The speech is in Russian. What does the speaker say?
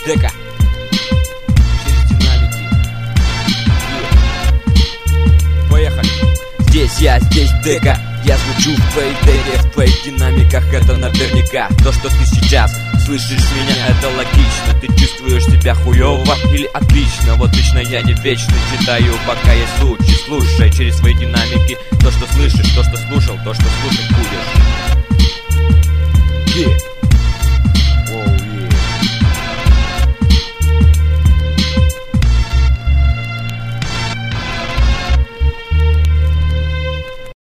дека. Через динамики. Поехали. Здесь я, здесь дека. Я звучу в твоей деке, в твоих динамиках, это наверняка. То, что ты сейчас слышишь меня, это логично. Ты чувствуешь себя хуёво или отлично? Вот лично я не вечный, читаю, пока есть случай. Слушай через свои динамики то, что слышишь, то, что слушал, то, что слушать будешь.